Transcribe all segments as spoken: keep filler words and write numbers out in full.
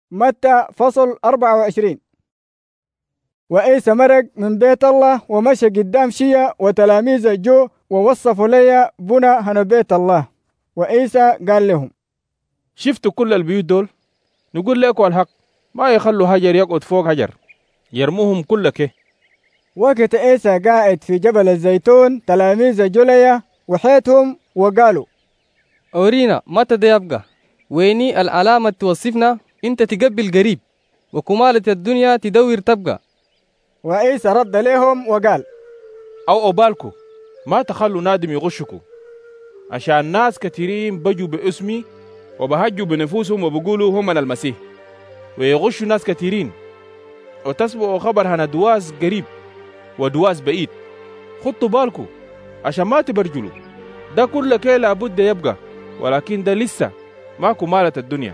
متى فصل أربعة وعشرين. وعيسى مرق من بيت الله ومشى قدام شيا وتلاميذه جو ووصفوا لي بنى هنا بيت الله. وعيسى قال لهم: شفتوا كل البيوت دول؟ نقول لكم الحق، ما يخلوا حجر يقعد فوق حجر، يرموهم كل كه. وقت عيسى قاعد في جبل الزيتون تلاميذه جوليا وحيتهم وقالوا: أورينا متى ده يبقى؟ ويني العلامة توصفنا انت تقبل قريب وكمالة الدنيا تدور تبقى. وعيسى رد لهم وقال: أو أبالكو ما تخلوا نادم يغشكوا، عشان ناس كثيرين بجوا باسمي وبهجوا بنفوسهم وبقولوا هم من المسيح، ويغشوا ناس كثيرين، وتسمعوا خبر هنا دواس قريب ودواس بعيد. خطوا بالكو عشان ما تبرجلوا. ده كل كي لابد يبقى، ولكن ده لسه ما كمالة الدنيا.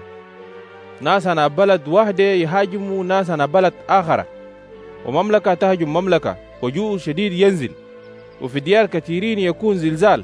ناس أنا بلد واحدة يهاجموا ناس أنا بلد آخر، ومملكة تهجم مملكة، وجوع شديد ينزل، وفي ديار كثيرين يكون زلزال.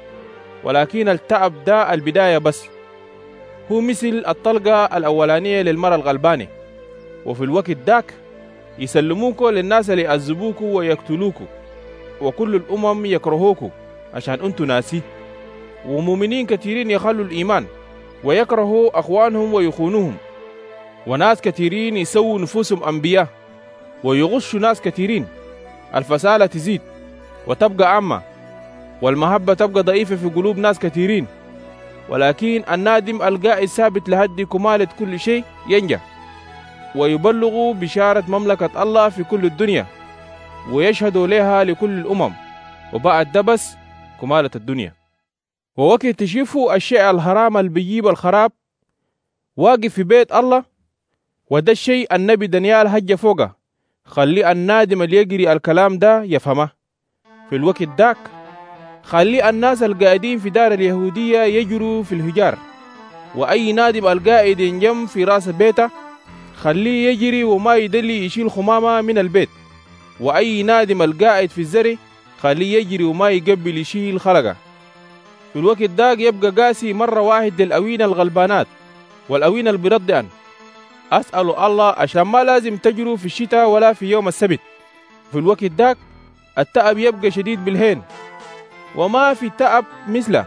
ولكن التعب ده البداية بس، هو مثل الطلقة الأولانية للمرأة الغلبانة. وفي الوقت داك يسلموكوا للناس اللي يعذبوكوا ويقتلوكوا، وكل الأمم يكرهوكوا عشان أنتوا ناسي. ومؤمنين كثيرين يخلوا الإيمان ويكرهوا أخوانهم ويخونوهم، وناس كثيرين يسووا نفوسهم أنبياء ويغشوا ناس كثيرين. الفسالة تزيد وتبقى عامة، والمحبة تبقى ضعيفة في قلوب ناس كثيرين. ولكن النادم القائد ثابت لهد كمالة كل شيء ينجح، ويبلغوا بشارة مملكة الله في كل الدنيا، ويشهدوا لها لكل الأمم، وبعد ده بس كمالة الدنيا. ووقت تشوفوا الشيء الحرام اللي بيجيب الخراب واقف في بيت الله، وده الشيء النبي دانيال هجة فوقه، خلي النادم اللي يجري الكلام ده يفهمه. في الوقت داك خلي الناس القاعدين في دار اليهودية يجروا في الهجار، وأي نادم القائد ينجم في راس بيته خليه يجري وما يدلي يشيل خمامة من البيت. وأي نادم القائد في الزرع خليه يجري وما يقبل يشيل خلقه. في الوقت داك يبقى قاسي مرة واحد للأوين الغلبانات والأوين البردان. أسأل الله عشان ما لازم تجروا في الشتاء ولا في يوم السبت. في الوقت داك التعب يبقى شديد بالهين، وما في تعب مثله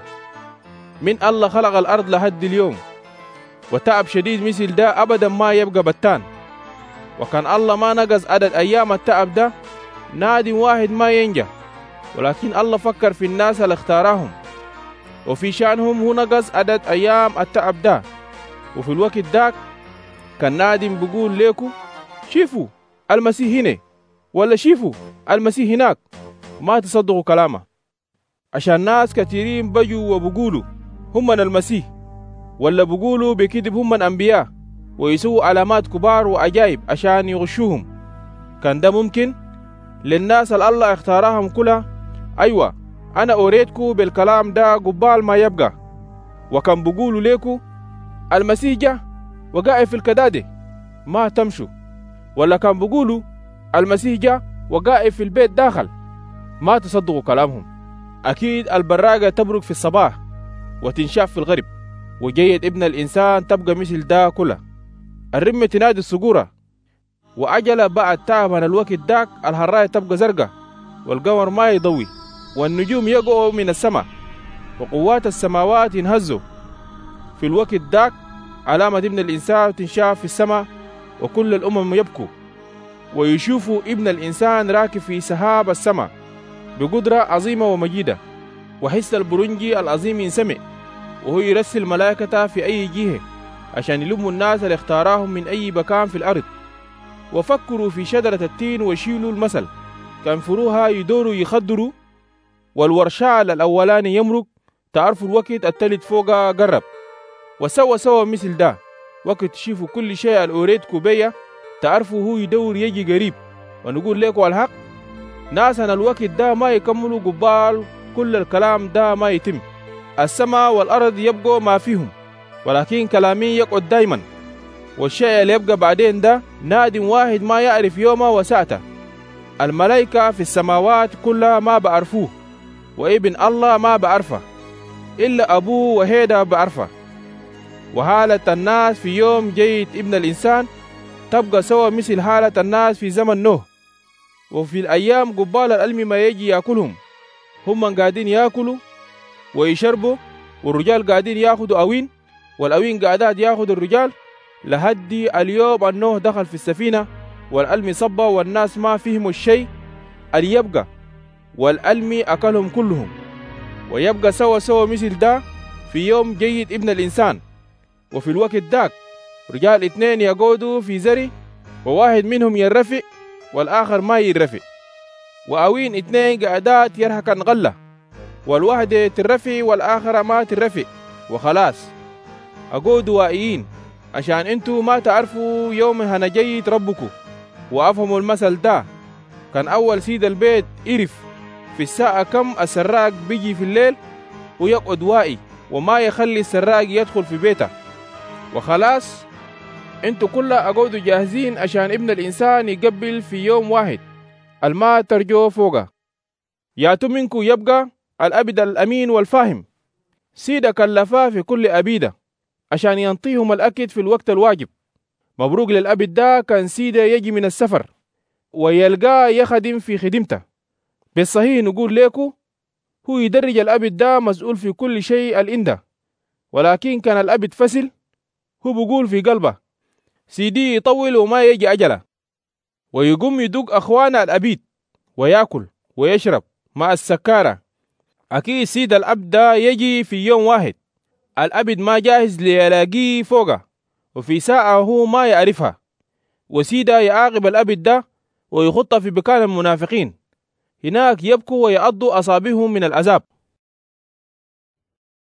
من الله خلق الأرض لحد اليوم. وتعب شديد مثل ده أبدا ما يبقى بتان. وكان الله ما نقص عدد أيام التعب ده نادم واحد ما ينجح، ولكن الله فكر في الناس اللي اختارهم، وفي شأنهم هو نقص عدد أيام التعب ده. وفي الوقت داك كان نادم بيقول ليكو: شوفوا المسيح هنا، ولا شوفوا المسيح هناك، ما تصدقوا كلامه. عشان ناس كثيرين بجوا وبقولوا هم من المسيح، ولا بقولوا بكذب هم من أنبياء، ويسووا علامات كبار وعجائب عشان يغشوهم. كان ده ممكن للناس اللي الله اختارهم كلها؟ أيوة، أنا أوريتكو بالكلام ده قبال ما يبقى. وكان بقولوا ليكو المسيح جاء وقاعد في الكدادة، ما تمشوا. ولا كان بقولوا المسيح جاء وقاعد في البيت داخل، ما تصدقوا كلامهم. أكيد البراقة تبرق في الصباح وتنشاف في الغرب، وجيد ابن الإنسان تبقى مثل دا كله. الرمة تنادي الصقورة، وعجلة بعد تعب من الوقت داك الهراية تبقى زرقة، والقمر ما يضوي، والنجوم يقعوا من السماء، وقوات السماوات ينهزوا. في الوقت داك علامة ابن الإنسان تنشاف في السماء، وكل الأمم يبكوا ويشوفوا ابن الإنسان راكب في سحاب السماء بقدرة عظيمة ومجيدة. وحس البرنجي العظيم ينسمع، وهو يرسل ملائكته في أي جهة عشان يلموا الناس اللي اختاراهم من أي مكان في الأرض. وفكروا في شجرة التين وشيلوا المثل، كان فروها يدوروا يخدروا، والورشال الأولاني يمرق، تعرفوا الوقت التالت فوقها قرب. وسوى سوى مثل ده، وقت تشوفوا كل شيء الأوريتكو بيا تعرفوا هو يدور يجي قريب. ونقول لكم الحق، ناسنا الوقت ده ما يكملوا قبال كل الكلام ده ما يتم. السماء والأرض يبقوا ما فيهم، ولكن كلامي يقعد دايما. والشيء اللي يبقى بعدين ده نادم واحد ما يعرف يومه وساعته. الملائكة في السماوات كلها ما بعرفوه، وابن الله ما بعرفه، إلا أبوه وهيدا بعرفه. وحالة الناس في يوم جيد ابن الإنسان تبقى سوى مثل حالة الناس في زمن نوح. وفي الأيام قبال الألم ما يجي يأكلهم، هم من قاعدين يأكلوا ويشربوا، والرجال قاعدين يأخذوا أوين، والأوين قاعدات يأخذوا الرجال، لهدي اليوم النوح دخل في السفينة والألم صبا والناس ما فيهم الشيء اللي يبقى، والألم أكلهم كلهم. ويبقى سوى سوى مثل ده في يوم جيد ابن الإنسان. وفي الوقت داك رجال اثنين يقعدوا في زري، وواحد منهم يرفع والآخر ما يرفع، وأوين اثنين قاعدات يرهكن غلة، والواحدة ترفع والآخر ما ترفع، وخلاص أقعدوا واقعين عشان انتوا ما تعرفوا يوم هنجيت ربكم. وأفهموا المثل ده. كان أول سيد البيت يعرف في الساعة كم السراق بيجي في الليل ويقعد واقي وما يخلي السراق يدخل في بيته. وخلاص انتوا كلها اقعدوا جاهزين عشان ابن الإنسان يقبل في يوم واحد الما ترجو فوقه. ياتوا منكم يبقى الأبد الأمين والفاهم، سيدة كلفا في كل أبيدة عشان ينطيهم الأكد في الوقت الواجب. مبروك للأبد ده كان سيدة يجي من السفر ويلقاه يخدم في خدمته. بالصحيح نقول لكم هو يدرج الأبد ده مسؤول في كل شيء الإنده، ولكن كان الأبد فسل هو بيقول في قلبه سيدي يطول وما يجي أجله، ويقوم يدق أخوانا الأبيد ويأكل ويشرب مع السكارة. أكيد سيد الأبد ده يجي في يوم واحد الأبد ما جاهز ليلاقيه فوقه، وفي ساعة هو ما يعرفها، وسيدة يعاقب الأبد ده ويخط في بكان المنافقين، هناك يبكوا ويعضوا أصابعهم من العذاب.